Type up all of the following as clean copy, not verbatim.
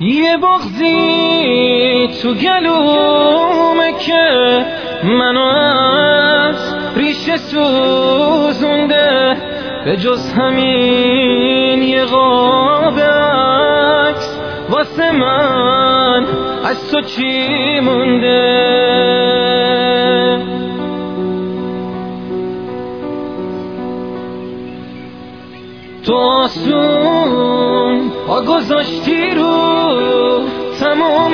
یه بغضی تو گلومه که منو از ریشه سوزونده، به جز همین یه قاب عکس واسه من از تو چی مونده؟ تو آسون پا گذاشتی رو تمام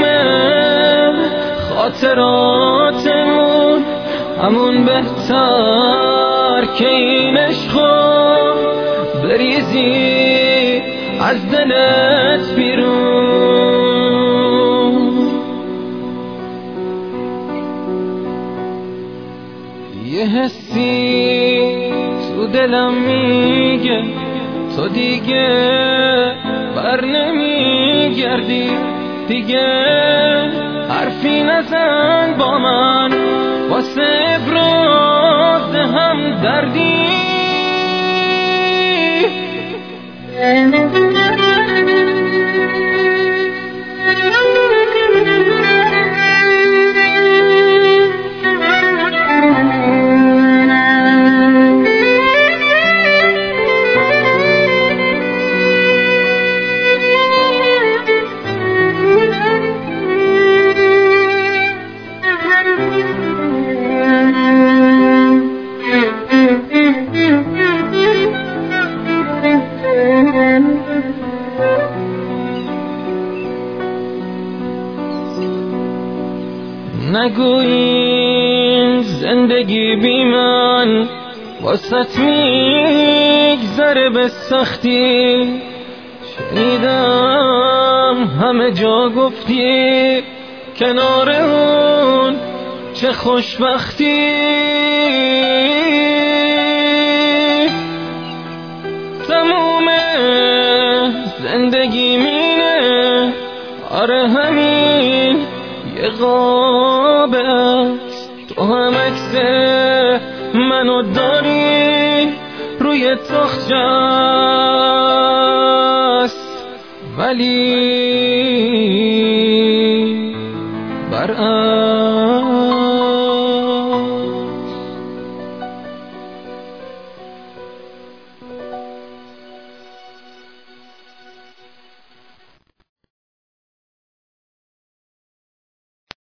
خاطراتمون، همون بهتر که این عشقو بریزی از دلت بیرون. یه حسی تو دلم میگه تو دیگه بر نمیگردی، دیگه حرفی نزن با من واسه ابراز هم دردی. نگوین زندگی بی من واسط میگذره به سختی، شنیدم همه جا گفتی کنار اون چه خوشبختی. تموم زندگی مینه، آره همین یه قاب عکس، تو هم عکس منو داری روی تخته است، ولی برعکس